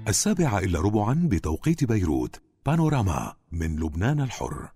7:15 بتوقيت بيروت. بانوراما من لبنان الحر.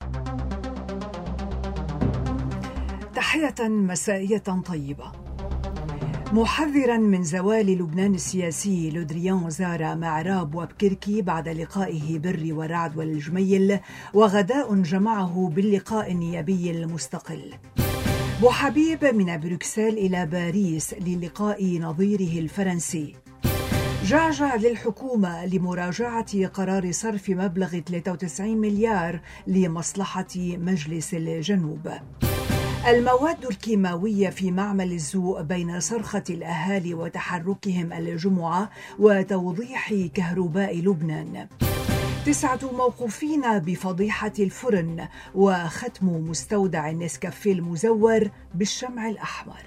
تحية مسائية طيبة. محذرا من زوال لبنان السياسي، لودريان زار معراب وبكركي بعد لقائه بالري ورعد والجميل، وغداء جمعه باللقاء النيابي المستقل. بوحبيب من بروكسل إلى باريس للقاء نظيره الفرنسي. جعجع للحكومة لمراجعة قرار صرف مبلغ 93 مليار لمصلحة مجلس الجنوب. المواد الكيماوية في معمل الزوء بين صرخة الأهالي وتحركهم الجمعة وتوضيح كهرباء لبنان. 9 موقوفين بفضيحة الفرن، وختم مستودع نسكافيه المزور بالشمع الأحمر.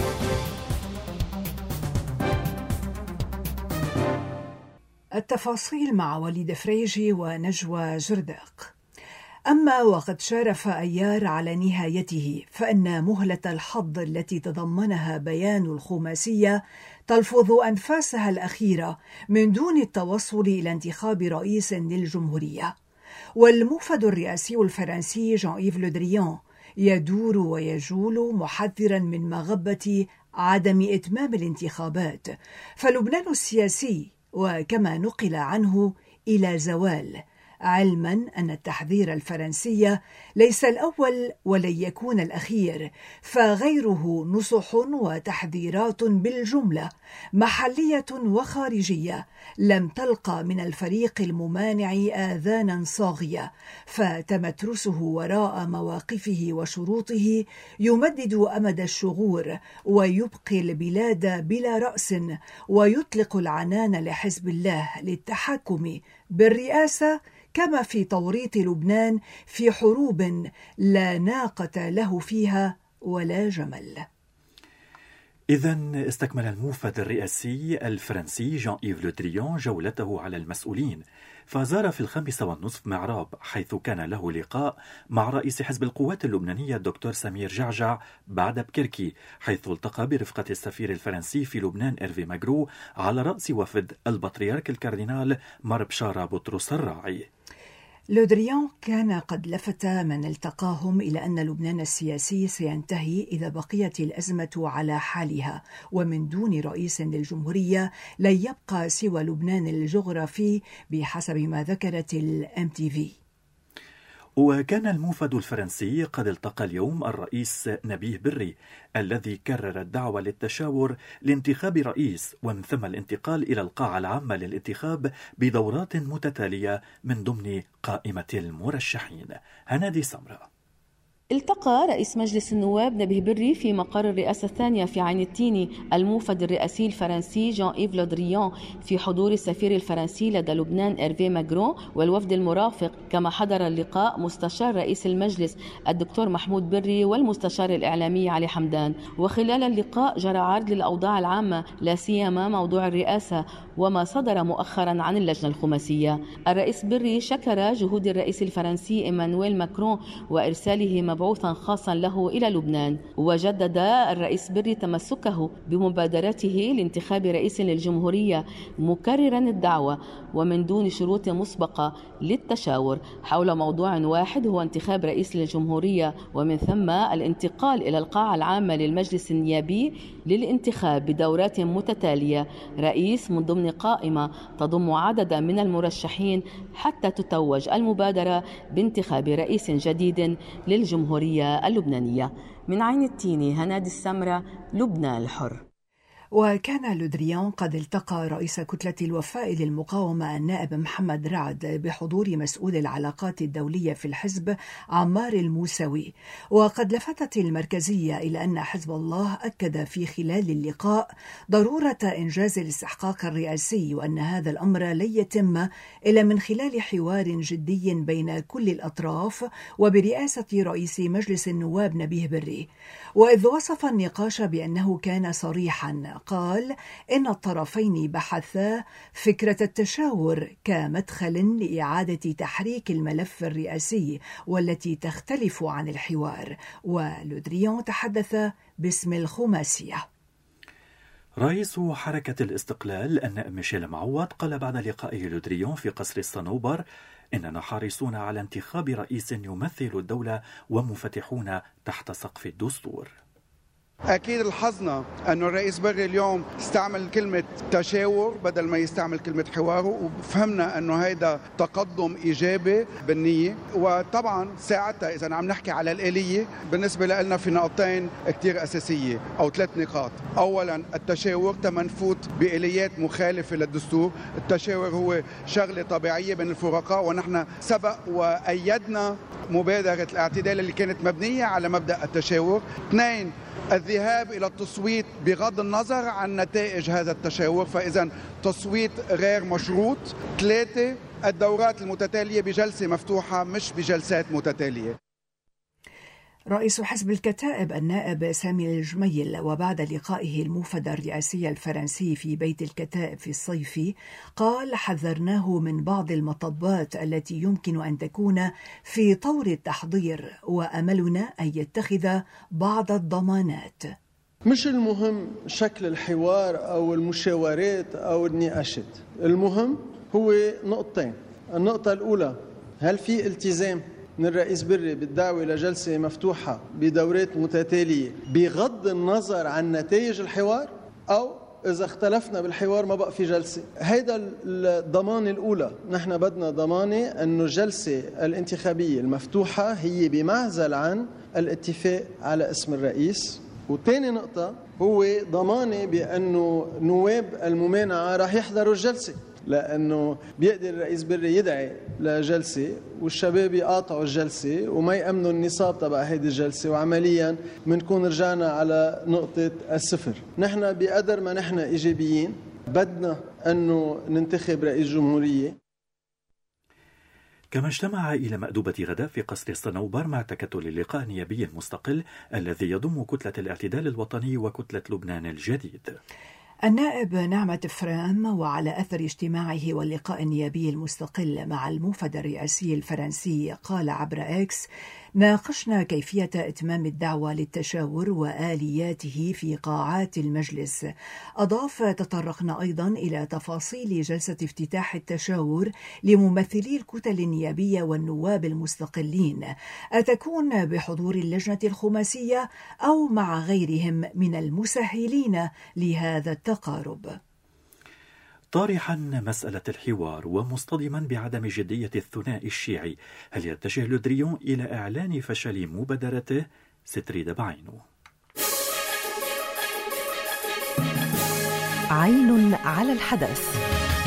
التفاصيل مع وليد فريجي ونجوى جرداق. أما وقد شارف أيار على نهايته، فإن مهلة الحظ التي تضمنها بيان الخماسية تلفظ أنفاسها الأخيرة من دون التوصل إلى انتخاب رئيس للجمهورية. والموفد الرئاسي الفرنسي جان إيف لودريان يدور ويجول محذرا من مغبة عدم إتمام الانتخابات، فلبنان السياسي وكما نقل عنه إلى زوال، علما أن التحذير الفرنسي ليس الأول ولن يكون الأخير، فغيره نصح وتحذيرات بالجملة محلية وخارجية لم تلقى من الفريق الممانع آذانا صاغية، فتمترسه وراء مواقفه وشروطه يمدد أمد الشغور ويبقي البلاد بلا رأس، ويطلق العنان لحزب الله للتحكم بالرئاسة كما في توريط لبنان في حروب لا ناقة له فيها ولا جمل. إذن استكمل الموفد الرئاسي الفرنسي جان إيف لودريان جولته على المسؤولين، فزار في 5:30 معراب، حيث كان له لقاء مع رئيس حزب القوات اللبنانية الدكتور سمير جعجع بعد بكركي، حيث التقى برفقة السفير الفرنسي في لبنان إيرفي ماغرو على رأس وفد البطريرك الكاردينال مار بشارة بطرس الراعي. لودريان كان قد لفت من التقاهم إلى أن لبنان السياسي سينتهي إذا بقيت الأزمة على حالها، ومن دون رئيس للجمهورية لن يبقى سوى لبنان الجغرافي بحسب ما ذكرت MTV. وكان الموفد الفرنسي قد التقى اليوم الرئيس نبيه بري، الذي كرر الدعوة للتشاور لانتخاب رئيس، ومن ثم الانتقال إلى القاعة العامة للانتخاب بدورات متتالية من ضمن قائمة المرشحين. هنادي سمرة. التقى رئيس مجلس النواب نبيه بري في مقر الرئاسة الثانية في عين التيني الموفد الرئاسي الفرنسي جان إيف لودريان في حضور السفير الفرنسي لدى لبنان إيرفي ماغرو والوفد المرافق، كما حضر اللقاء مستشار رئيس المجلس الدكتور محمود بري والمستشار الإعلامي علي حمدان. وخلال اللقاء جرى عرض للأوضاع العامة لا سيما موضوع الرئاسة وما صدر مؤخرا عن اللجنة الخماسية. الرئيس بري شكر جهود الرئيس الفرنسي إيمانويل ماكرون وإرساله مبعوثا خاصا له إلى لبنان. وجدد الرئيس بري تمسكه بمبادرته لانتخاب رئيس للجمهورية، مكررا الدعوة ومن دون شروط مسبقة للتشاور حول موضوع واحد هو انتخاب رئيس للجمهورية، ومن ثم الانتقال إلى القاعة العامة للمجلس النيابي للانتخاب بدورات متتالية رئيس من ضمن قائمة تضم عددا من المرشحين حتى تتوج المبادرة بانتخاب رئيس جديد للجمهورية اللبنانية. من عين التيني، هنادي السمرة، لبنان الحر. وكان لودريان قد التقى رئيس كتلة الوفاء للمقاومة النائب محمد رعد بحضور مسؤول العلاقات الدولية في الحزب عمار الموسوي. وقد لفتت المركزية إلى أن حزب الله أكد في خلال اللقاء ضرورة إنجاز الاستحقاق الرئاسي، وأن هذا الأمر لن يتم إلا من خلال حوار جدي بين كل الأطراف وبرئاسة رئيس مجلس النواب نبيه بري. وإذ وصف النقاش بأنه كان صريحا، قال إن الطرفين بحثا فكرة التشاور كمدخل لإعادة تحريك الملف الرئاسي والتي تختلف عن الحوار. ولودريان تحدث باسم الخماسية. رئيس حركة الاستقلال النائب ميشيل معوض قال بعد لقائه لودريون في قصر الصنوبر إننا حريصون على انتخاب رئيس يمثل الدولة ومنفتحون تحت سقف الدستور. أكيد لاحظنا أنه الرئيس بري اليوم استعمل كلمة تشاور بدل ما يستعمل كلمة حوار، وفهمنا أنه هيدا تقدم إيجابي بالنية. وطبعا ساعتها إذا عم نحكي على الآلية بالنسبة لنا في نقطتين كتير أساسية أو 3 نقاط. أولا التشاور تمنفوت بآليات مخالفة للدستور. التشاور هو شغلة طبيعية بين الفرقاء، ونحن سبق وأيدنا مبادرة الاعتدال اللي كانت مبنية على مبدأ التشاور. 2 الذهاب إلى التصويت بغض النظر عن نتائج هذا التشاور، فإذا تصويت غير مشروط. 3 الدورات المتتالية بجلسة مفتوحة مش بجلسات متتالية. رئيس حزب الكتائب النائب سامي الجميل وبعد لقائه الموفد الرئاسي الفرنسي في بيت الكتائب في الصيف قال: حذرناه من بعض المطبات التي يمكن أن تكون في طور التحضير، وأملنا أن يتخذ بعض الضمانات. مش المهم شكل الحوار أو المشاورات أو النقاشات، المهم هو نقطتين. النقطة الأولى، هل في التزام من الرئيس بري بالدعوة لجلسة مفتوحة بدورات متتالية بغض النظر عن نتائج الحوار، أو إذا اختلفنا بالحوار ما بقى في جلسة. هيدا الضمانة الأولى. نحن بدنا ضمانة أنه الجلسة الانتخابية المفتوحة هي بمعزل عن الاتفاق على اسم الرئيس. وتاني نقطة هو ضمانة بأنه نواب الممانعة راح يحضروا الجلسة، لأنه بيقدر الرئيس بري يدعي لجلسة والشباب يقاطعوا الجلسة وما يأمنوا النصاب تبع هيدي الجلسة، وعمليا منكون رجعنا على نقطة الصفر. نحن بقدر ما نحن إيجابيين بدنا أنه ننتخب رئيس جمهورية. كما اجتمع إلى مأدوبة غداء في قصر الصنوبر مع تكتل اللقاء النيابي المستقل الذي يضم كتلة الاعتدال الوطني وكتلة لبنان الجديد. النائب نعمة فرام وعلى أثر اجتماعه واللقاء النيابي المستقل مع الموفد الرئاسي الفرنسي قال عبر إكس: ناقشنا كيفية إتمام الدعوة للتشاور وآلياته في قاعات المجلس. أضاف: تطرقنا أيضا إلى تفاصيل جلسة افتتاح التشاور لممثلي الكتل النيابية والنواب المستقلين، أتكون بحضور اللجنة الخماسية أو مع غيرهم من المسهلين لهذا التقارب. طارحا مسألة الحوار ومصطدما بعدم جدية الثنائي الشيعي، هل يتجه لودريون إلى إعلان فشل مبادرته؟ ستريد بعينه. عين على الحدث.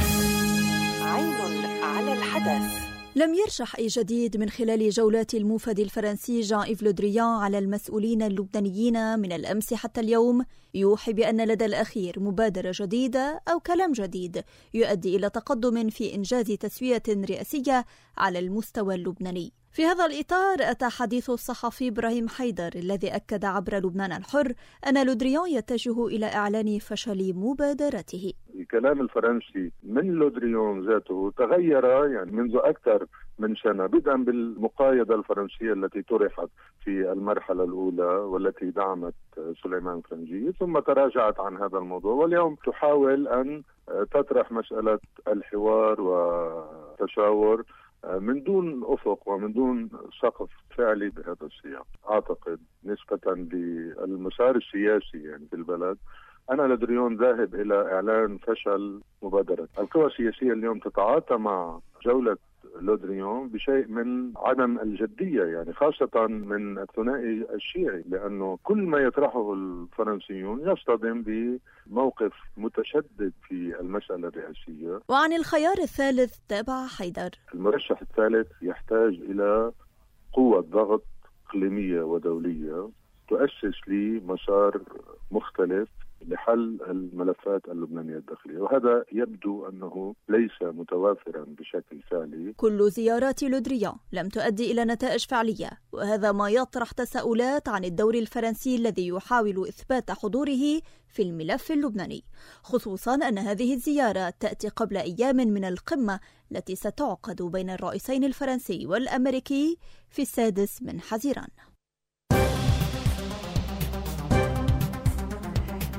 عين على الحدث. لم يرشح أي جديد من خلال جولات الموفد الفرنسي جان إيف لودريون على المسؤولين اللبنانيين من الأمس حتى اليوم يوحي بأن لدى الأخير مبادرة جديدة أو كلام جديد يؤدي إلى تقدم في إنجاز تسوية رئاسية على المستوى اللبناني. في هذا الإطار أتى حديث الصحفي إبراهيم حيدر الذي أكد عبر لبنان الحر أن لودريون يتجه إلى إعلان فشل مبادرته. الكلام الفرنسي من لودريون ذاته تغير منذ أكثر من سنة، بدءا بالمقايضة الفرنسية التي طرحت في المرحلة الأولى والتي دعمت سليمان فرنجي، ثم تراجعت عن هذا الموضوع، واليوم تحاول أن تطرح مسألة الحوار والتشاور من دون أفق ومن دون سقف فعلي بهذا السياق. أعتقد نسبة للمسار السياسي في البلد أنا لودريون ذاهب إلى إعلان فشل مبادرة. القوى السياسية اليوم تتعاطى مع جولة لودريون بشيء من عدم الجدية، خاصة من الثنائي الشيعي، لأنه كل ما يطرحه الفرنسيون يصطدم بموقف متشدد في المسألة الرئاسية. وعن الخيار الثالث تابع حيدر: المرشح الثالث يحتاج إلى قوة ضغط إقليمية ودولية تؤسس لمسار مختلف لحل الملفات اللبنانية الداخلية، وهذا يبدو أنه ليس متوافرا بشكل فعلي. كل زيارات لودريون لم تؤدي إلى نتائج فعلية، وهذا ما يطرح تساؤلات عن الدور الفرنسي الذي يحاول إثبات حضوره في الملف اللبناني، خصوصا أن هذه الزيارة تأتي قبل أيام من القمة التي ستعقد بين الرئيسين الفرنسي والأمريكي في 6 حزيران.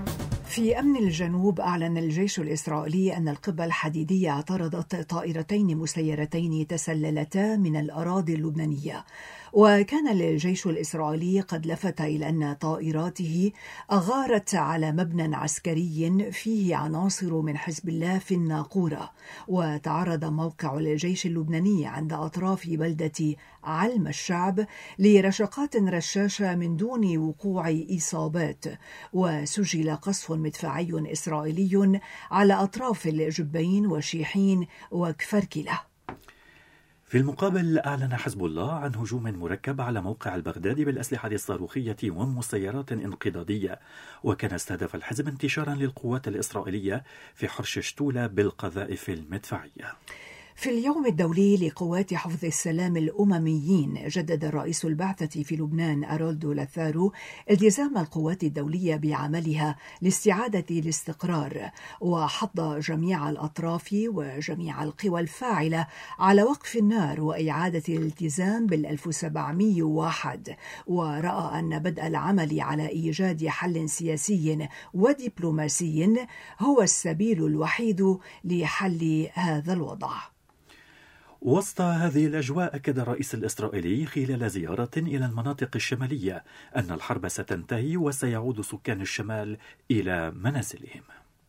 في أمن الجنوب أعلن الجيش الإسرائيلي أن القبة الحديدية اعترضت طائرتين مسيرتين تسللتا من الأراضي اللبنانية. وكان الجيش الإسرائيلي قد لفت إلى أن طائراته أغارت على مبنى عسكري فيه عناصر من حزب الله في الناقورة. وتعرض موقع الجيش اللبناني عند أطراف بلدة علم الشعب لرشقات رشاشة من دون وقوع إصابات، وسجل قصف مدفعي إسرائيلي على أطراف الجبين وشيحين وكفركلة. في المقابل أعلن حزب الله عن هجوم مركب على موقع البغدادي بالأسلحة الصاروخية ومسيرات انقضاضية، وكان استهدف الحزب انتشارا للقوات الإسرائيلية في حرش شتولة بالقذائف المدفعية. في اليوم الدولي لقوات حفظ السلام الأمميين، جدد رئيس البعثة في لبنان أرولدو لثارو التزام القوات الدولية بعملها لاستعادة الاستقرار، وحض جميع الأطراف وجميع القوى الفاعلة على وقف النار وإعادة الالتزام بال1701، ورأى أن بدء العمل على إيجاد حل سياسي ودبلوماسي هو السبيل الوحيد لحل هذا الوضع. وسط هذه الأجواء أكد الرئيس الإسرائيلي خلال زيارة إلى المناطق الشمالية أن الحرب ستنتهي وسيعود سكان الشمال إلى منازلهم.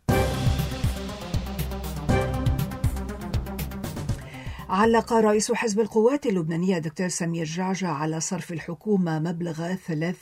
علق رئيس حزب القوات اللبنانية دكتور سمير جعجع على صرف الحكومة مبلغ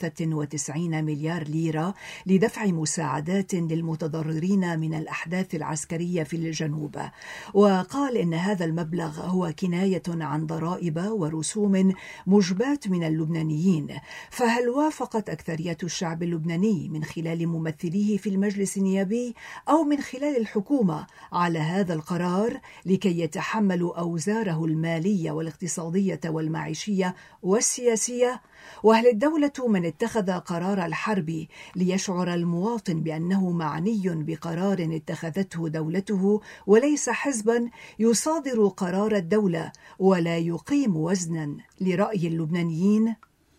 93 مليار ليرة لدفع مساعدات للمتضررين من الأحداث العسكرية في الجنوب، وقال إن هذا المبلغ هو كناية عن ضرائب ورسوم مجباة من اللبنانيين. فهل وافقت أكثرية الشعب اللبناني من خلال ممثليه في المجلس النيابي أو من خلال الحكومة على هذا القرار لكي يتحملوا أوزاره المالية والاقتصادية والمعيشية والسياسية؟ وهل الدولة من اتخذ قرار الحرب ليشعر المواطن بأنه معني بقرار اتخذته دولته وليس حزبا يصادر قرار الدولة ولا يقيم وزنا لرأي اللبنانيين؟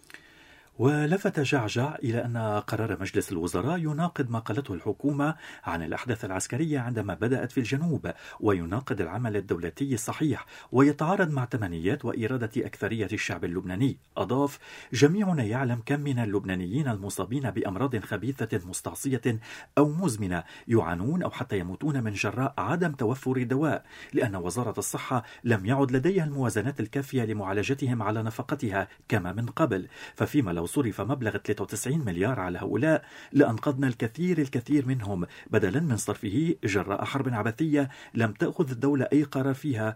ولفت جعجع إلى أن قرار مجلس الوزراء يناقض ما قالته الحكومة عن الأحداث العسكرية عندما بدأت في الجنوب، ويناقض العمل الدولتي الصحيح، ويتعارض مع تمنيات وإرادة أكثرية الشعب اللبناني. أضاف: جميعنا يعلم كم من اللبنانيين المصابين بأمراض خبيثة مستعصية أو مزمنة يعانون أو حتى يموتون من جراء عدم توفر دواء، لأن وزارة الصحة لم يعد لديها الموازنات الكافية لمعالجتهم على نفقتها كما من قبل. ففيما لو صرف مبلغ 93 مليار على هؤلاء لأنقذنا الكثير منهم بدلا من صرفه جراء حرب عبثية لم تأخذ الدولة أي قرار فيها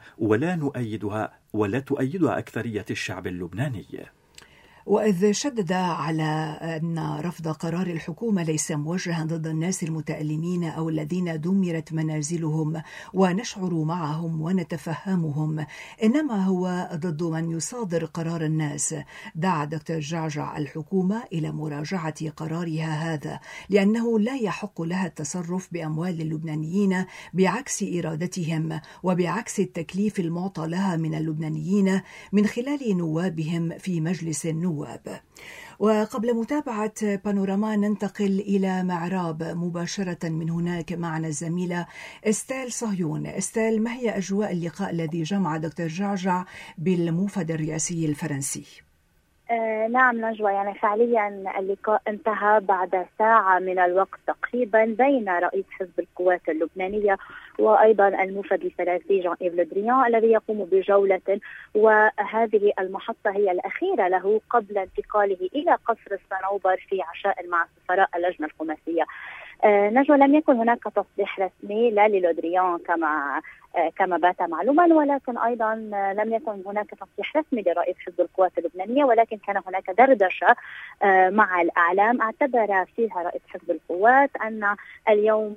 ولا تؤيدها أكثرية الشعب اللبناني. وإذ شدد على أن رفض قرار الحكومة ليس موجها ضد الناس المتألمين أو الذين دمرت منازلهم ونشعر معهم ونتفهمهم، إنما هو ضد من يصادر قرار الناس. دعا دكتور جعجع الحكومة إلى مراجعة قرارها هذا، لأنه لا يحق لها التصرف بأموال اللبنانيين بعكس إرادتهم وبعكس التكليف المعطى لها من اللبنانيين من خلال نوابهم في مجلس النواب. وقبل متابعة بانوراما ننتقل إلى معراب مباشرة من هناك. معنا الزميلة استيل صهيون. استيل، ما هي أجواء اللقاء الذي جمع دكتور جعجع بالموفد الرئاسي الفرنسي؟ نعم نجوى، يعني فعليا اللقاء انتهى بعد ساعة من الوقت تقريبا بين رئيس حزب القوات اللبنانية وأيضا الموفد الفرنسي جان إيف لو دريان الذي يقوم بجولة، وهذه المحطة هي الأخيرة له قبل انتقاله إلى قصر الصنوبر في عشاء مع سفراء اللجنة الخماسية. نجوى، لم يكن هناك تصريح رسمي لا للو دريان كما بات معلوما، ولكن أيضا لم يكن هناك تصريح رسمي لرئيس حزب القوات اللبنانية، ولكن كان هناك دردشة مع الأعلام اعتبر فيها رئيس حزب القوات أن اليوم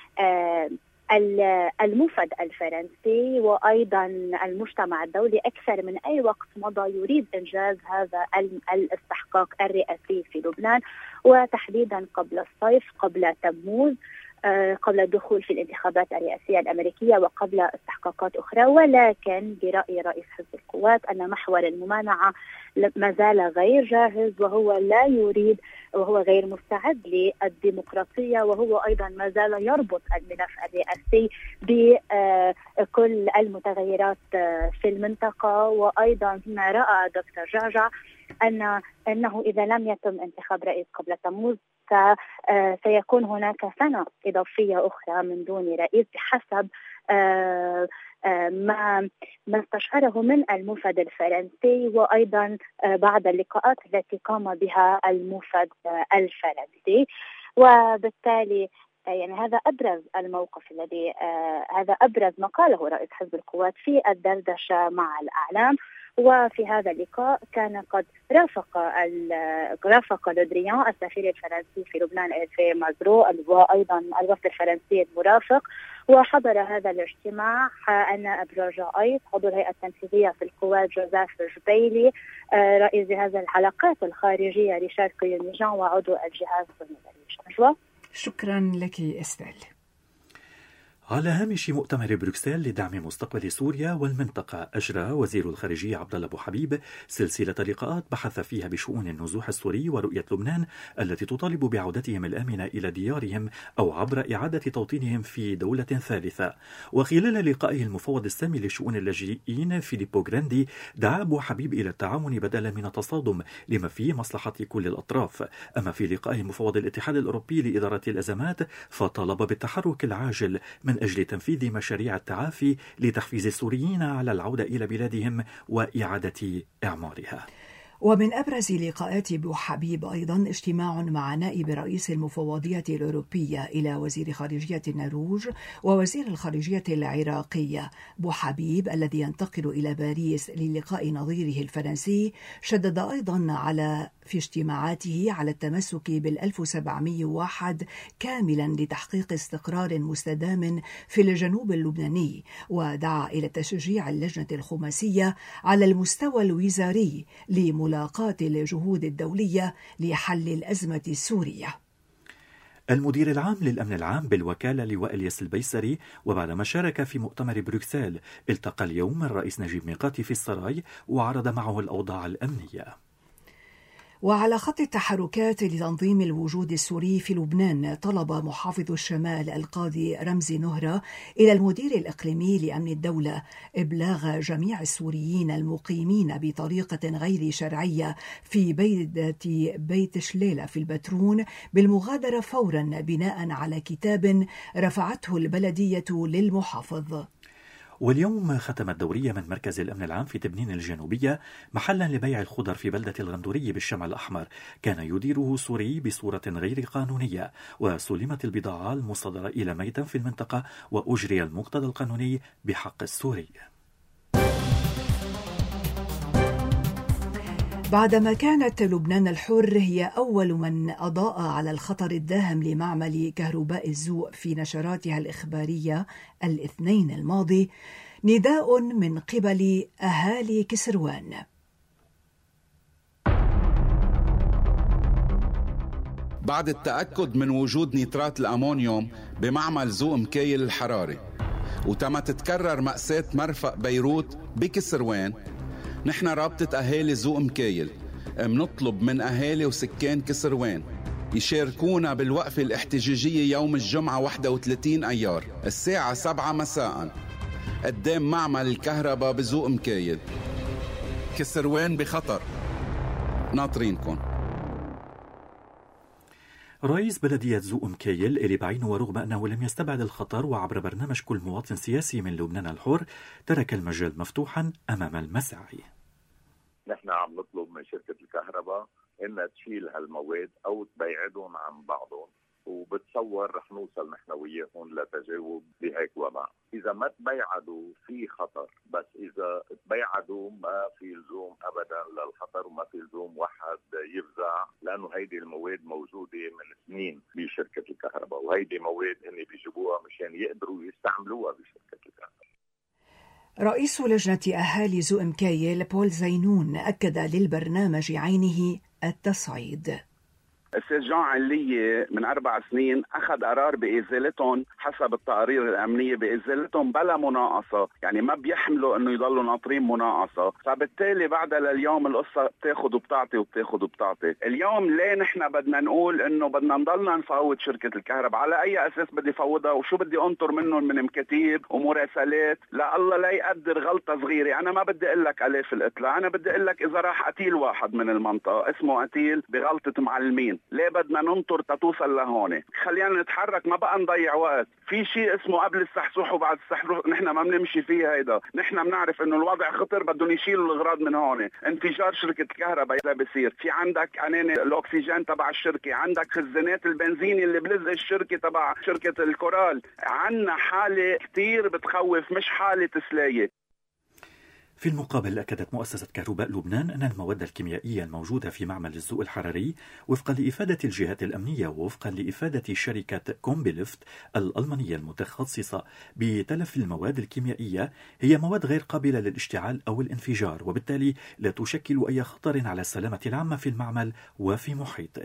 الموفد الفرنسي وأيضا المجتمع الدولي أكثر من أي وقت مضى يريد إنجاز هذا الاستحقاق الرئاسي في لبنان، وتحديدا قبل الصيف قبل تموز. قبل الدخول في الانتخابات الرئاسية الأمريكية وقبل استحقاقات أخرى. ولكن برأي رئيس حزب القوات أن محور الممانعة ما زال غير جاهز، وهو لا يريد وهو غير مستعد للديمقراطية، وهو أيضا ما زال يربط الملف الرئاسي بكل المتغيرات في المنطقة. وأيضا ما رأى دكتور جعجع أنه إذا لم يتم انتخاب رئيس قبل تموز سيكون هناك سنة إضافية أخرى من دون رئيس بحسب ما استشعره من الموفد الفرنسي، وأيضا بعد اللقاءات التي قام بها الموفد الفرنسي. وبالتالي يعني هذا أبرز الموقف الذي هذا أبرز ما قاله رئيس حزب القوات في الدردشة مع الأعلام. وفي هذا اللقاء كان قد رافق لودريان السفير الفرنسي في لبنان إرفي ماغرو وأيضا الوفد الفرنسي المرافق. وحضر هذا الاجتماع النائب روجا أيس عضو الهيئة التنفيذية في القوات جوزيف جبيلي، رئيس جهاز العلاقات الخارجية ريشارد كيونيجان، وعضو الجهاز النجوى. شكرا لك استيل. على هامش مؤتمر بروكسل لدعم مستقبل سوريا والمنطقة، أجرى وزير الخارجية عبد الله أبو حبيب سلسلة لقاءات بحث فيها بشؤون النزوح السوري ورؤية لبنان التي تطالب بعودتهم الآمنة إلى ديارهم أو عبر إعادة توطينهم في دولة ثالثة. وخلال لقائه المفوض السامي لشؤون اللاجئين فيليبو غراندي دعا أبو حبيب إلى التعاون بدلا من التصادم لما فيه مصلحة كل الأطراف. أما في لقائه مفوض الاتحاد الأوروبي لإدارة الأزمات فطالب بالتحرك العاجل من أجل تنفيذ مشاريع التعافي لتحفيز السوريين على العودة إلى بلادهم وإعادة إعمارها. ومن أبرز لقاءات أبو حبيب أيضا اجتماع مع نائب رئيس المفوضية الأوروبية إلى وزير خارجية النرويج ووزير الخارجية العراقية. أبو حبيب الذي ينتقل إلى باريس للقاء نظيره الفرنسي شدد أيضا في اجتماعاته على التمسك بال1701 كاملا لتحقيق استقرار مستدام في الجنوب اللبناني، ودعا إلى تشجيع اللجنة الخماسية على المستوى الوزاري لملاقاة الجهود الدولية لحل الأزمة السورية. المدير العام للأمن العام بالوكالة لواء الياس البيسري وبعدما شارك في مؤتمر بروكسل التقى اليوم الرئيس نجيب ميقاتي في السراي وعرض معه الأوضاع الأمنية. وعلى خط التحركات لتنظيم الوجود السوري في لبنان، طلب محافظ الشمال القاضي رمزي نهرة إلى المدير الإقليمي لأمن الدولة إبلاغ جميع السوريين المقيمين بطريقة غير شرعية في بيت شليلة في البترون بالمغادرة فورا بناء على كتاب رفعته البلدية للمحافظ. واليوم ختمت دورية من مركز الأمن العام في تبنين الجنوبية محلا لبيع الخضر في بلدة الغندوري بالشمال الأحمر كان يديره سوري بصورة غير قانونية، وسلمت البضاعة المصدرة إلى ميتم في المنطقة وأجري المقتضى القانوني بحق السوري. بعدما كانت لبنان الحر هي أول من أضاء على الخطر الداهم لمعمل كهرباء الزوء في نشراتها الإخبارية الاثنين الماضي، نداء من قبل أهالي كسروان. بعد التأكد من وجود نيترات الأمونيوم بمعمل زوء مكايل الحراري وتم تتكرر مأساة مرفق بيروت بكسروان، نحن رابطة أهالي زوء مكايل منطلب من أهالي وسكان كسروان يشاركونا بالوقفة الاحتجاجية يوم الجمعة 31 أيار الساعة 7 مساء قدام معمل الكهرباء بزوء مكايل. كسروان بخطر، ناطرينكم. رئيس بلدية زوء مكايل اللي بعينه ورغم أنه لم يستبعد الخطر وعبر برنامج كل مواطن سياسي من لبنان الحر ترك المجال مفتوحا أمام المساعي. نحن عم نطلب من شركة الكهرباء إنها تشيل هالمواد أو تبيعدهم عن بعضهم، وبتصور رح نوصل نحن وياهم لتجاوب بهيك وضع. إذا ما تبيعدوا في خطر، بس إذا تبيعدوا ما في لزوم أبدا للخطر وما في لزوم واحد يفزع، لأنه هيدي المواد موجودة من سنين بشركة الكهرباء، وهيدي مواد هن بيجيبوها مشان يقدروا يستعملوها بشركة الكهرباء. رئيس لجنة أهالي زوء مكايل بول زينون أكد للبرنامج عينه التصعيد. السيد جان علية من 4 سنين أخذ قرار بإزالتهم حسب التقارير الأمنية، بإزالتهم بلا مناقصة، يعني ما بيحملوا أنه يضلوا ناطرين مناقصة. فبالتالي بعد لليوم القصة بتاخد وبتعطي وبتاخد وبتعطي. اليوم ليه نحن بدنا نقول أنه بدنا نضلنا نفوت شركة الكهرباء؟ على أي أساس بدي فوضها وشو بدي أنطر منهم من مكاتيب ومراسلات؟ لا الله لا يقدر غلطة صغيرة. أنا ما بدي أقول لك ألاف القتلى، أنا بدي أقول لك إذا راح قتيل واحد من المنطقة اسمه قتيل بغلطة معلمين، ليه بدنا ننطر تتوصل لهون؟ خلينا نتحرك، ما بقى نضيع وقت. في شيء اسمه قبل السحسوح وبعد السحسوح، نحن ما بنمشي فيه هيدا. نحن بنعرف انه الوضع خطر، بدهم يشيلوا الاغراض من هون. انفجار شركة الكهرباء اذا بصير، في عندك اناني الاكسجين تبع الشركة، عندك خزانات البنزين اللي بلزق الشركة تبع شركة الكورال. عنا حالة كتير بتخوف، مش حالة سلاية. في المقابل أكدت مؤسسة كهرباء لبنان أن المواد الكيميائية الموجودة في معمل الزوء الحراري وفقا لإفادة الجهات الأمنية ووفقا لإفادة شركة كومبيلفت الألمانية المتخصصة بتلف المواد الكيميائية هي مواد غير قابلة للاشتعال أو الانفجار، وبالتالي لا تشكل أي خطر على السلامة العامة في المعمل وفي محيطه.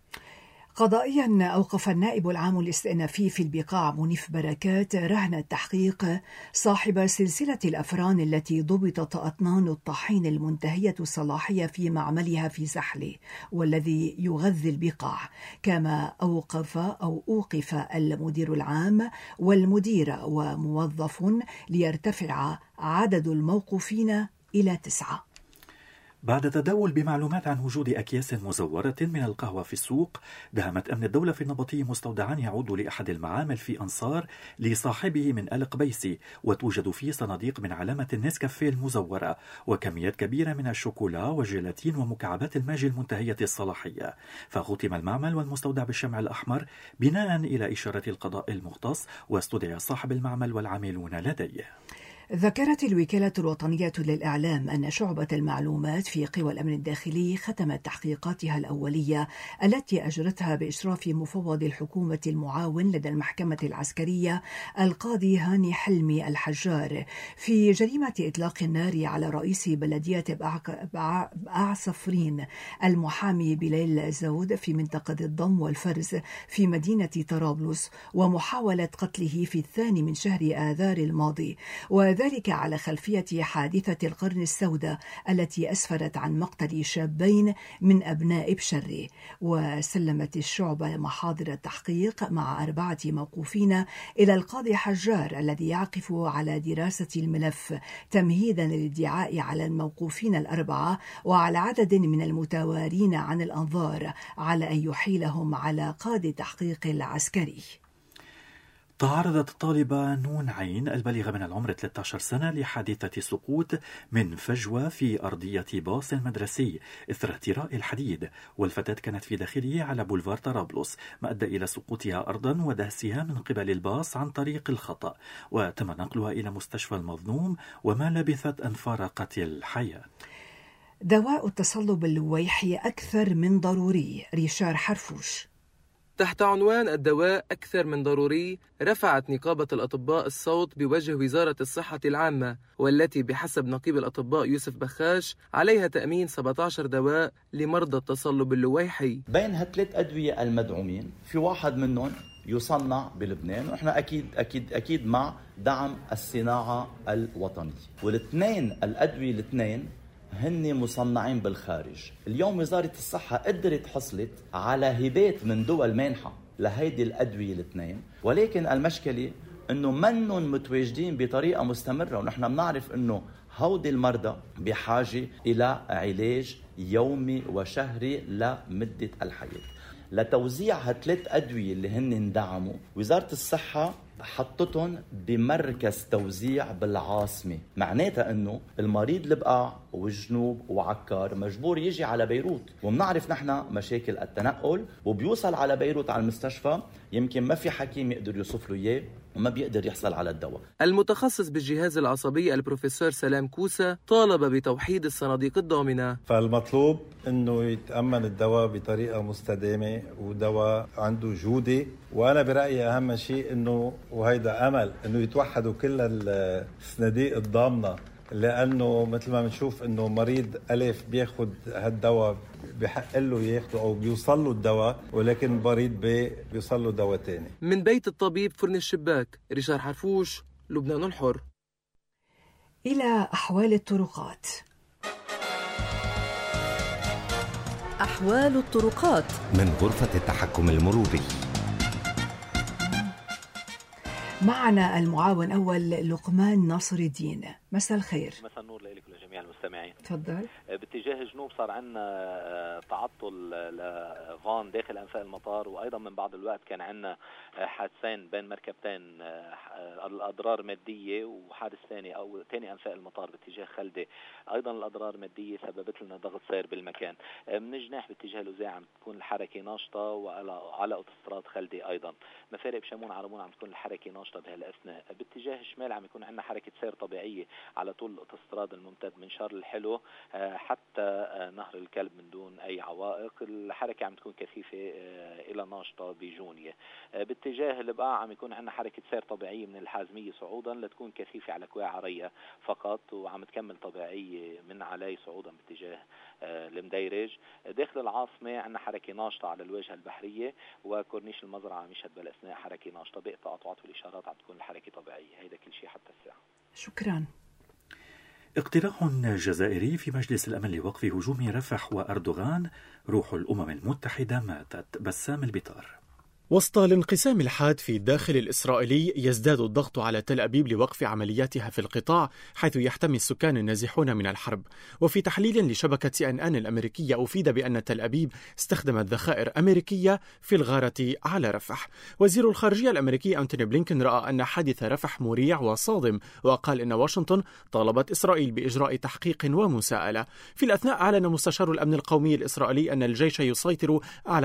قضائيا أوقف النائب العام الاستئنافي في البقاع منيف بركات رهن التحقيق صاحب سلسلة الأفران التي ضبطت أطنان الطحين المنتهية الصلاحية في معملها في سحلة والذي يغذي البقاع، كما أوقف المدير العام والمدير وموظف ليرتفع عدد الموقوفين إلى 9. بعد تداول بمعلومات عن وجود أكياس مزورة من القهوة في السوق، دهمت أمن الدولة في النبطي مستودعا يعود لأحد المعامل في أنصار لصاحبه من آل قبيسي، وتوجد فيه صناديق من علامة النسكافيه المزورة وكميات كبيرة من الشوكولا والجيلاتين ومكعبات الماجي المنتهية الصلاحية. فختم المعمل والمستودع بالشمع الأحمر بناء إلى إشارة القضاء المختص، واستدعى صاحب المعمل والعاملون لديه. ذكرت الوكالة الوطنية للإعلام أن شعبة المعلومات في قوى الأمن الداخلي ختمت تحقيقاتها الأولية التي أجرتها بإشراف مفوض الحكومة المعاون لدى المحكمة العسكرية القاضي هاني حلمي الحجار في جريمة إطلاق النار على رئيس بلدية بعصفرين المحامي بليل زود في منطقة الضم والفرز في مدينة طرابلس، ومحاولة قتله في 2 من شهر آذار الماضي، وذلك على خلفية حادثة القرن السوداء التي أسفرت عن مقتل شابين من أبناء بشري. وسلمت الشعبة محاضر التحقيق مع 4 موقوفين إلى القاضي حجار الذي يعقف على دراسة الملف تمهيدا للادعاء على الموقوفين 4 وعلى عدد من المتوارين عن الأنظار على أن يحيلهم على قاضي التحقيق العسكري. تعرضت الطالبة نون عين البالغة من العمر 13 سنة لحادثة سقوط من فجوة في أرضية باص مدرسي إثر اهتراء الحديد، والفتاة كانت في داخله على بولفار طرابلس، ما أدى إلى سقوطها أرضا ودهسها من قبل الباص عن طريق الخطأ، وتم نقلها إلى مستشفى المظلوم وما لبثت أن فارقت الحياة. دواء التصلب اللويحي أكثر من ضروري. ريشار حرفوش. تحت عنوان الدواء أكثر من ضروري، رفعت نقابة الأطباء الصوت بوجه وزارة الصحة العامة، والتي بحسب نقيب الأطباء يوسف بخاش عليها تأمين 17 دواء لمرضى التصلب اللويحي. بين 3 أدوية المدعومين في واحد منهم يصنع بلبنان، ونحن أكيد مع دعم الصناعة الوطنية، والاثنين الأدوية الاثنين هن مصنعين بالخارج. اليوم وزارة الصحة قدرت حصلت على هبات من دول مانحة لهيدي الأدوية الاثنين، ولكن المشكلة أنه منهم متواجدين بطريقة مستمرة، ونحن بنعرف أنه هودي المرضى بحاجة إلى علاج يومي وشهري لمدة الحياة. لتوزيع هالثلاث أدوية اللي هن اندعموا، وزارة الصحة حطتهم بمركز توزيع بالعاصمة، معناتها أنه المريض البقاع والجنوب وعكار مجبور يجي على بيروت، ومنعرف نحن مشاكل التنقل، وبيوصل على بيروت على المستشفى يمكن ما في حكيم يقدر يوصف له إياه وما بيقدر يحصل على الدواء. المتخصص بالجهاز العصبي البروفيسور سلام كوسة طالب بتوحيد الصناديق الضامنة. فالمطلوب أنه يتأمن الدواء بطريقة مستدامة ودواء عنده جودة، وأنا برأيي أهم شيء أنه وهيدا أمل أنه يتوحدوا كل الصناديق الضامنة لأنه مثل ما بنشوف أنه مريض ألف بياخد هالدواء بحق له ياخده أو بيوصل له الدواء، ولكن مريض ب بيوصل له دواء تاني. من بيت الطبيب فرن الشباك، ريشار حرفوش، لبنان الحر. إلى أحوال الطرقات. أحوال الطرقات من غرفة التحكم المروري. معنا المعاون أول لقمان ناصر الدين. مساء الخير. مساء النور لك ولجميع المستمعين. تفضل. باتجاه الجنوب صار عندنا تعطل لفان داخل أنفاق المطار، وأيضا من بعض الوقت كان عندنا حادثين بين مركبتين، الأضرار مادية، وحادث ثاني أو ثاني أنفاق المطار باتجاه خلدة أيضا الأضرار مادية سببت لنا ضغط سير بالمكان. من جناح باتجاه لوزاع عم تكون الحركة ناشطة، وعلى أوتوستراد خلدة أيضا مفارق بشمون عرمون عم تكون الحركة ناشطة بهالأثناء. باتجاه الشمال عم يكون عندنا حركة سير طبيعية على طول الأوتوستراد الممتد من شارل الحلو حتى نهر الكلب من دون أي عوائق. الحركة عم تكون كثيفة إلى ناشطة بجونية. باتجاه البقاع عم يكون عندنا حركة سير طبيعية من الحازمية صعودا لتكون كثيفة على كواع عرية فقط، وعم تكمل طبيعية من علي صعودا باتجاه المديرج. داخل العاصمة عندنا حركة ناشطة على الواجهة البحرية، وكورنيش المزرعة مشهد بالأثناء حركة ناشطة. باقي التقاطعات والإشارات عم تكون الحركة طبيعية. هيدا كل شيء حتى الساعة. شكرا. اقتراح جزائري في مجلس الأمن لوقف هجوم رفح وأردوغان. روح الأمم المتحدة ماتت. بسام البطار. وسط الانقسام الحاد في الداخل الإسرائيلي، يزداد الضغط على تل أبيب لوقف عملياتها في القطاع، حيث يحتمي السكان النازحون من الحرب. وفي تحليل لشبكة CNN الأمريكية أفيد بأن تل أبيب استخدمت ذخائر أمريكية في الغارة على رفح. وزير الخارجية الأمريكي أنتوني بلينكن رأى أن حادث رفح مريع وصادم، وقال إن واشنطن طالبت إسرائيل بإجراء تحقيق ومساءلة. في الأثناء أعلن مستشار الأمن القومي الإسرائيلي أن الجيش يسيطر على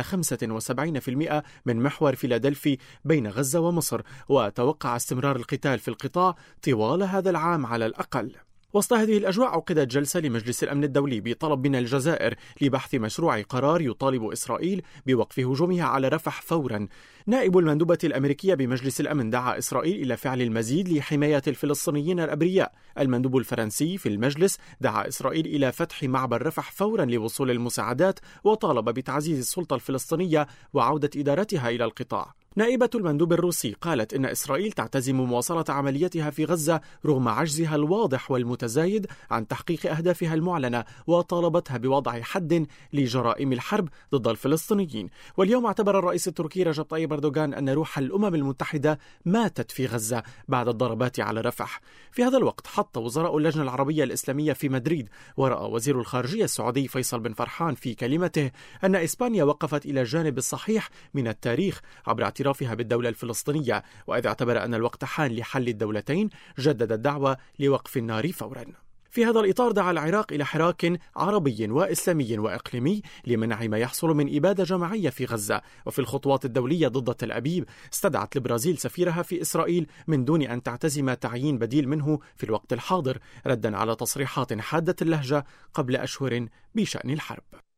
75% من محور فيلادلفي بين غزة ومصر، وتوقع استمرار القتال في القطاع طوال هذا العام على الأقل. وسط هذه الأجواء عقدت جلسة لمجلس الأمن الدولي بطلب من الجزائر لبحث مشروع قرار يطالب إسرائيل بوقف هجومها على رفح فورا. نائب المندوبة الأمريكية بمجلس الأمن دعا إسرائيل إلى فعل المزيد لحماية الفلسطينيين الأبرياء. المندوب الفرنسي في المجلس دعا إسرائيل إلى فتح معبر رفح فورا لوصول المساعدات، وطالب بتعزيز السلطة الفلسطينية وعودة إدارتها إلى القطاع. نائبة المندوب الروسي قالت إن إسرائيل تعتزم مواصلة عملياتها في غزة رغم عجزها الواضح والمتزايد عن تحقيق أهدافها المعلنة، وطالبتها بوضع حد لجرائم الحرب ضد الفلسطينيين. واليوم اعتبر الرئيس التركي رجب طيب أردوغان أن روح الأمم المتحدة ماتت في غزة بعد الضربات على رفح. في هذا الوقت حط وزراء اللجنة العربية الإسلامية في مدريد، ورأى وزير الخارجية السعودي فيصل بن فرحان في كلمته أن إسبانيا وقفت إلى الجانب الصحيح من التاريخ عبر اعترافها بالدولة الفلسطينية، وإذا اعتبر أن الوقت حان لحل الدولتين جدد الدعوة لوقف النار فورا. في هذا الإطار دعا العراق إلى حراك عربي وإسلامي وإقليمي لمنع ما يحصل من إبادة جماعية في غزة. وفي الخطوات الدولية ضد تل أبيب، استدعت البرازيل سفيرها في إسرائيل من دون أن تعتزم تعيين بديل منه في الوقت الحاضر، ردا على تصريحات حادة اللهجة قبل أشهر بشأن الحرب.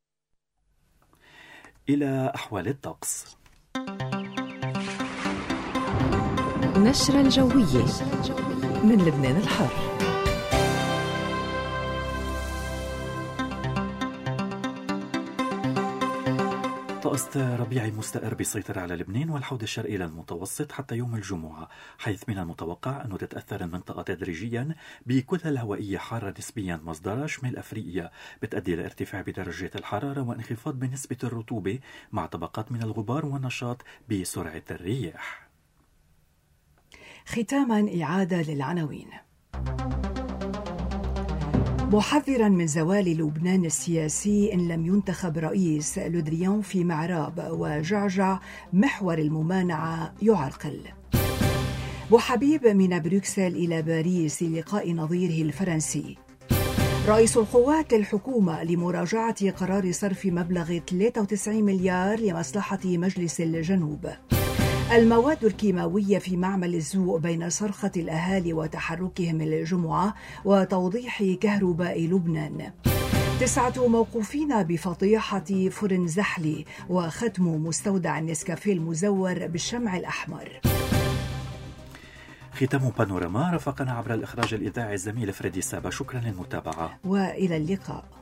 إلى أحوال الطقس. نشرة الجوية من لبنان الحر. طقس ربيعي مستقر بيسيطر على لبنان والحوض الشرقي للمتوسط حتى يوم الجمعة، حيث من المتوقع أنه تتأثر المنطقة تدريجيا بكتل هوائية حارة نسبيا مصدرها شمال أفريقيا، بتؤدي لارتفاع بدرجات الحرارة وانخفاض بنسبة الرطوبة مع طبقات من الغبار والنشاط بسرعة الرياح. ختاما إعادة للعناوين. محذرا من زوال لبنان السياسي إن لم ينتخب رئيس، لودريان في معراب وجعجع محور الممانعة يعرقل. بوحبيب من بروكسل إلى باريس للقاء نظيره الفرنسي. رئيس القوات الحكومة لمراجعة قرار صرف مبلغ 93 مليار لمصلحة مجلس الجنوب. المواد الكيماوية في معمل الزوق بين صرخة الأهالي وتحركهم الجمعة وتوضيح كهرباء لبنان. 9 موقوفين بفضيحة فرن زحلي وختم مستودع النسكافيه المزور بالشمع الأحمر. ختام بانوراما. رافقنا عبر الإخراج الإذاعي الزميل فريدي سابا. شكرا للمتابعة وإلى اللقاء.